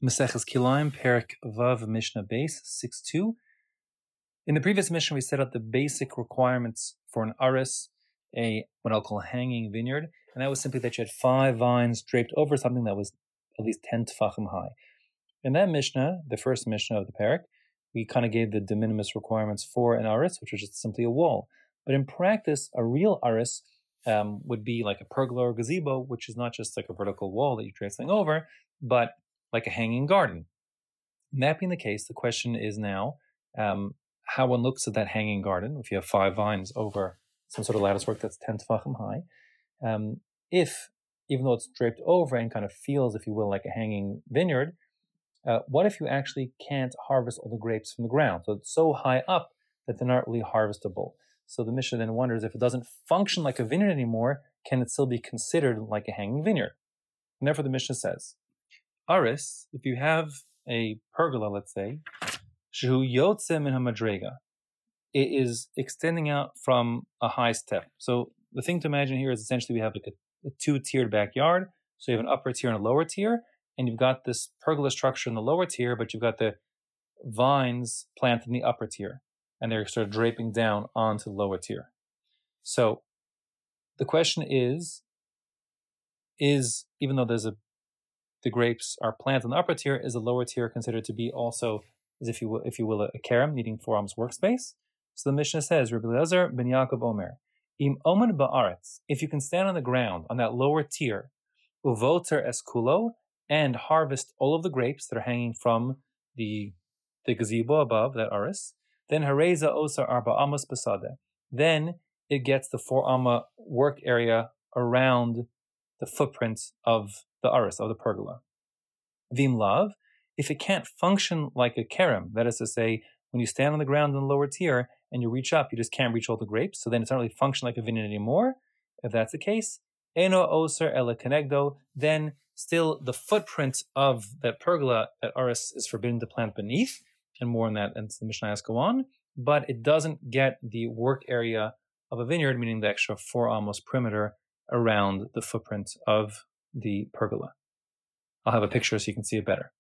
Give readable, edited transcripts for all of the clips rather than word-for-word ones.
Maseches Kilayim, Perek Vav, Mishnah Base 6.2. In the previous Mishnah, we set out the basic requirements for an aris, what I'll call hanging vineyard, and that was simply that you had 5 vines draped over something that was at least 10 tefachim high. In that Mishnah, the first Mishnah of the Perek, we kind of gave the de minimis requirements for an aris, which was just simply a wall. But in practice, a real aris would be like a pergola or gazebo, which is not just like a vertical wall that you drape something over, but like a hanging garden. And that being the case, the question is now how one looks at that hanging garden. If you have 5 vines over some sort of lattice work that's 10 tefachim high, even though it's draped over and kind of feels, if you will, like a hanging vineyard, what if you actually can't harvest all the grapes from the ground? So it's so high up that they're not really harvestable. So the Mishnah then wonders, if it doesn't function like a vineyard anymore, can it still be considered like a hanging vineyard? And therefore the Mishnah says, aris, if you have a pergola, let's say, shehu yotze min hamadrega, it is extending out from a high step. So the thing to imagine here is essentially we have like a 2-tiered backyard. So you have an upper tier and a lower tier, and you've got this pergola structure in the lower tier, but you've got the vines planted in the upper tier, and they're sort of draping down onto the lower tier. So the question is even though the grapes are planted in the upper tier, is the lower tier considered to be also, as if you will, a kerem needing 4 arms workspace? So the Mishnah says, Rabbi Eliezer ben Yaakov Omer, im omen ba'aretz, if you can stand on the ground on that lower tier, uvoter eskulo, and harvest all of the grapes that are hanging from the gazebo above that aris, then hareza osa arba amos besade, then it gets the 4 amma work area around the footprint of the aris, of the pergola. Vim lav, if it can't function like a kerem, that is to say, when you stand on the ground in the lower tier and you reach up, you just can't reach all the grapes, so then it's not really function like a vineyard anymore. If that's the case, eno oser ele kenegdo, then still the footprint of that pergola, that aris, is forbidden to plant beneath, and more on that, and the Mishnah has go on, but it doesn't get the work area of a vineyard, meaning the extra 4 amos perimeter around the footprint of the pergola. I'll have a picture so you can see it better.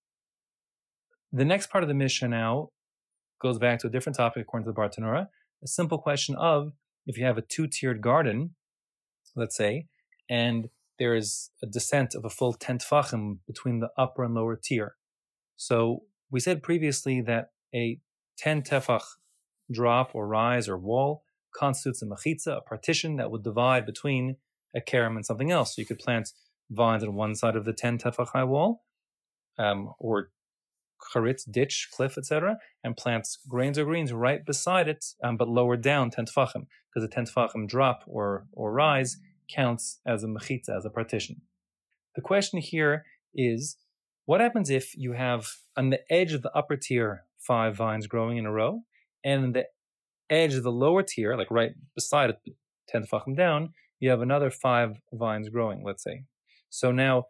The next part of the Mishnah now goes back to a different topic according to the Bartanura, a simple question of, if you have a 2-tiered garden, let's say, and there is a descent of a full 10 tefachim between the upper and lower tier. So we said previously that a 10 tefach drop or rise or wall constitutes a mechitza, a partition that would divide between a kerem and something else. So you could plant vines on one side of the 10 tefach high wall, or charitz, ditch, cliff, etc., and plants grains or greens right beside it, but lower down 10 tefachim, because a 10 tefachim drop or rise counts as a mechitza, as a partition. The question here is, what happens if you have on the edge of the upper tier 5 vines growing in a row, and on the edge of the lower tier, like right beside it, 10 tefachim down, you have another 5 vines growing, let's say. So now,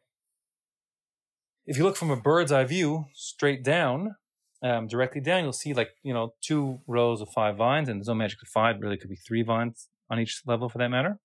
if you look from a bird's eye view, straight down, directly down, you'll see 2 rows of 5 vines, and there's no magic to 5, really could be 3 vines on each level for that matter.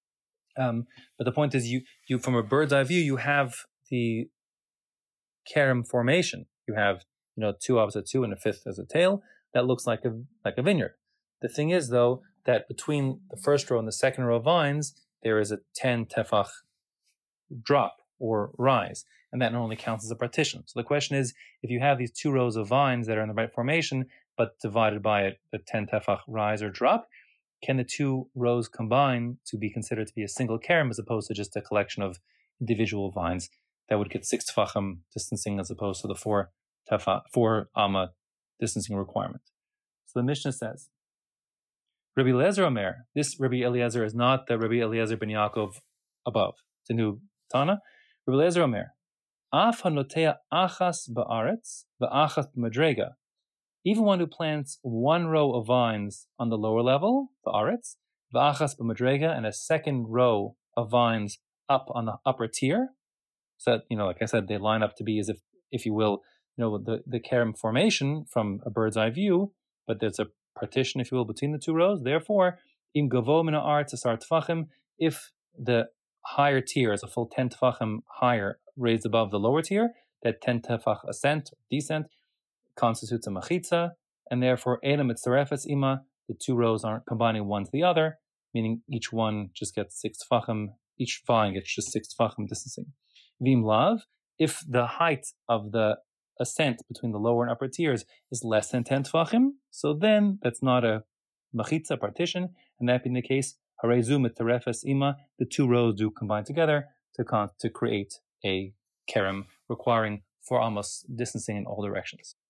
But the point is, you from a bird's eye view, you have the kerem formation. You have 2 opposite 2 and a 5th as a tail. That looks like a vineyard. The thing is, though, that between the first row and the second row of vines, there is a 10 tefach drop or rise, and that normally counts as a partition. So the question is, if you have these 2 rows of vines that are in the right formation, but divided by a 10 tefach rise or drop, can the 2 rows combine to be considered to be a single kerem, as opposed to just a collection of individual vines that would get 6 tefachim distancing, as opposed to the 4 amma distancing requirement? So the Mishnah says, Rabbi Eliezer Omer, this Rabbi Eliezer is not the Rabbi Eliezer ben Yaakov above. It's a new Tana. Rabbi Eliezer Omer, Af hanotea achas ba'aretz v'achas b'madrega. Even one who plants 1 row of vines on the lower level, ba'aretz, v'achas b'madrega, and a 2nd row of vines up on the upper tier. So that, like I said, they line up to be as if you will, the kerem formation from a bird's eye view, but there's a partition, if you will, between the 2 rows. Therefore, im gavo min ha'aretz asar tefachim, if the higher tier is a full 10 tefachim higher, raised above the lower tier, that 10 tefach ascent or descent constitutes a machitza, and therefore Eina mitzarefes ima, the two rows aren't combining one to the other, meaning each one just gets 6 tefachim, each vine gets just 6 tefachim distancing. Vim lav, if the height of the ascent between the lower and upper tiers is less than 10 tefachim, so then that's not a machitza partition, and that being the case, harezu mitzarefes ima, the two rows do combine together to create a kerem requiring 4 amos distancing in all directions.